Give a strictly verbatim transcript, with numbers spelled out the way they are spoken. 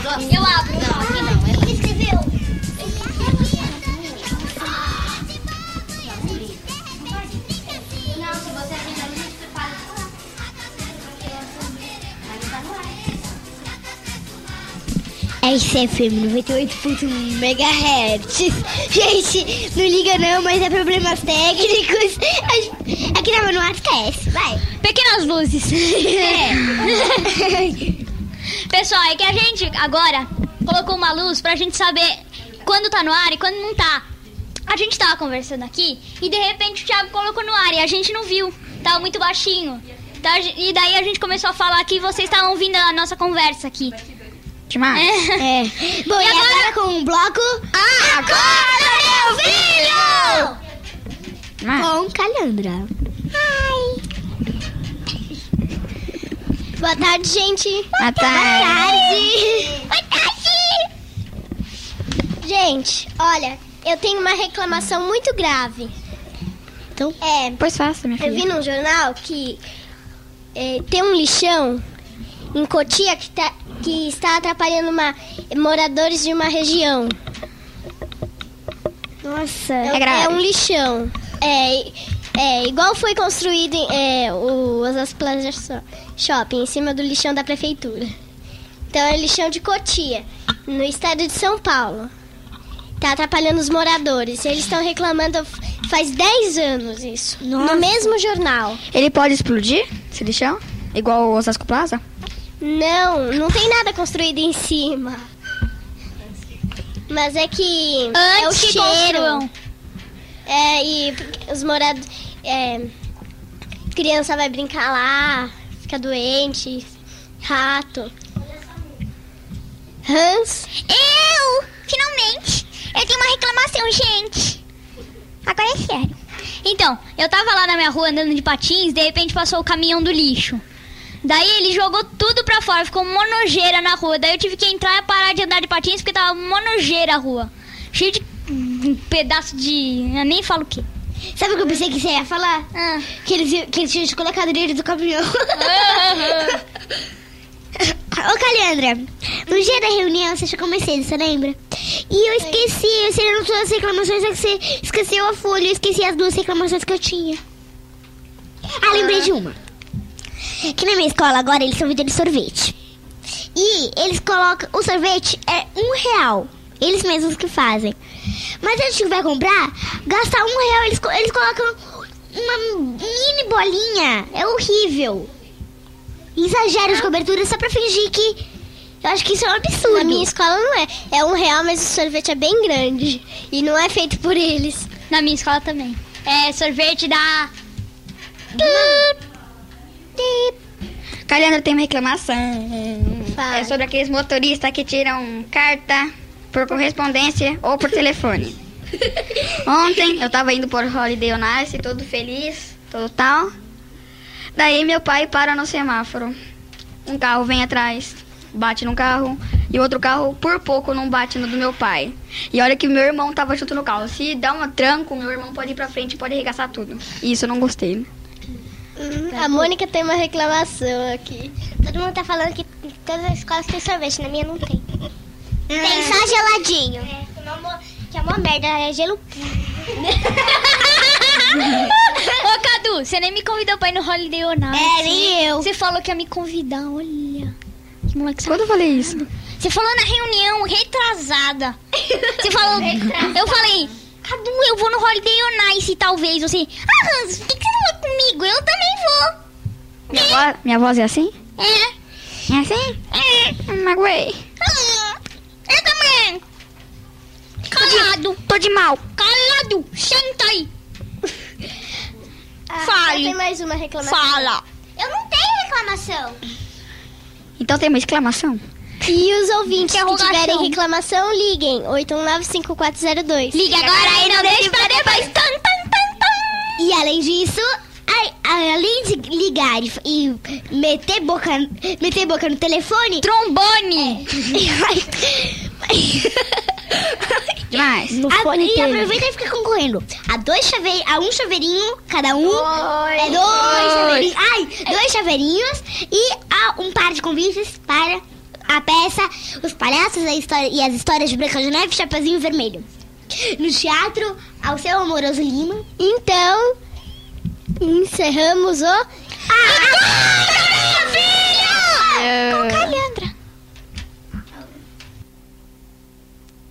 Eu abro. Não, aqui não. Ela escreveu. Não, se você abrir a luz, você para de falar. Aí tá no ar. R C F M noventa e oito ponto um megahertz. Gente, não liga não, mas é problemas técnicos. Aqui na Manoel esquece, vai. Pequenas luzes. É. Pessoal, é que a gente agora colocou uma luz pra gente saber quando tá no ar e quando não tá. A gente tava conversando aqui e de repente o Thiago colocou no ar e a gente não viu. Tava muito baixinho. Tá, e daí a gente começou a falar aqui e vocês estavam ouvindo a nossa conversa aqui. Demais. É. é. Bom, e, e agora, agora com um bloco... Acorda, meu filho! Demais. Com Calandra. Ai. Boa tarde, gente. Boa tarde. Boa tarde. Gente, olha, eu tenho uma reclamação muito grave. Então, é, pois faça, minha filha. Eu vi num jornal que é, tem um lixão em Cotia que, tá, que está atrapalhando uma, moradores de uma região. Nossa, é, é, é um lixão. É, é igual foi construído é, o Osasco Plaza Shopping, em cima do lixão da prefeitura. Então é lixão de Cotia, no estado de São Paulo. Tá atrapalhando os moradores. Eles estão reclamando faz dez anos isso. Nossa. No mesmo jornal. Ele pode explodir, esse lixão? Igual o Osasco Plaza? Não, não tem nada construído em cima. Mas é que Antes é o que cheiro. Construam. É, e os moradores... É, criança vai brincar lá, fica doente, rato. Hans? Eu! Finalmente! Eu tenho uma reclamação, gente. Agora é sério. Então, eu tava lá na minha rua andando de patins, de repente passou o caminhão do lixo. Daí ele jogou tudo pra fora, ficou uma nojeira na rua. Daí eu tive que entrar e parar de andar de patins porque tava uma nojeira a rua. Cheio de um pedaço de... eu nem falo o quê. Sabe o que eu pensei que você ia falar? Ah. Que eles, que eles tinham colocado dentro do caminhão. Ô, Calandra, no dia da reunião você chegou mais cedo, você lembra? E eu esqueci, você anotou as reclamações, é que você esqueceu a folha, eu esqueci as duas reclamações que eu tinha. Ah, lembrei de uma. Que na minha escola agora eles estão vendendo sorvete. E eles colocam, o sorvete é um real. Eles mesmos que fazem. Mas a gente vai comprar, gastar um real, eles, eles colocam uma mini bolinha. É horrível. Exagero de cobertura só pra fingir que... eu acho que isso é um absurdo. Na minha escola não é. É um real, mas o sorvete é bem grande. E não é feito por eles. Na minha escola também. É sorvete da... Calandra tem uma reclamação. Fala. É sobre aqueles motoristas que tiram carta por correspondência ou por telefone. Ontem eu tava indo por Holiday on Ice, todo feliz, todo tal. Daí meu pai para no semáforo. Um carro vem atrás, bate num carro, e outro carro por pouco não bate no do meu pai. E olha que meu irmão tava junto no carro. Se dá um tranco, meu irmão pode ir pra frente e pode arregaçar tudo. E isso eu não gostei. Hum, a Mônica tem uma reclamação aqui. Todo mundo tá falando que todas as escolas têm sorvete, na minha não tem. Tem só geladinho. É, que é uma merda, é gelo. Ô, Cadu, você nem me convidou pra ir no Holiday on Ice. É, nem eu. Você falou que ia me convidar, olha. Que moleque. Quando eu falei isso? Você falou na reunião, retrasada. Você falou... eu falei, Cadu, eu vou no Holiday on Ice, talvez. Você, ah, Hans, por que você não vai comigo? Eu também vou. Minha, vo- minha voz é assim? É. É assim? É. Hum, magoei. Ah, eu também. Calado. Tô de mal. Calado. Senta aí. Ah, Fale. Tem mais uma reclamação. Fala. Eu não tenho reclamação. Então tem uma exclamação. E os ouvintes que Interrogação. tiverem reclamação, liguem. oito um nove cinco quatro zero dois. Liga agora e não deixe pra depois. Tan, tan, tan, tan. E além disso, a- a- além de ligar e, e meter, boca, meter boca no telefone... Trombone. Demais. No A- fone e e aproveita aproveita e fica concorrendo a dois chaveiros, a um chaveirinho, cada um. Dois. É dois chaveirinhos. Ai, dois chaveirinhos e a um par de convites para A peça Os Palhaços a história, e as Histórias de Branca de Neve e Chapeuzinho Vermelho. No teatro Alceu Amoroso Lima. Então, encerramos o... Ah,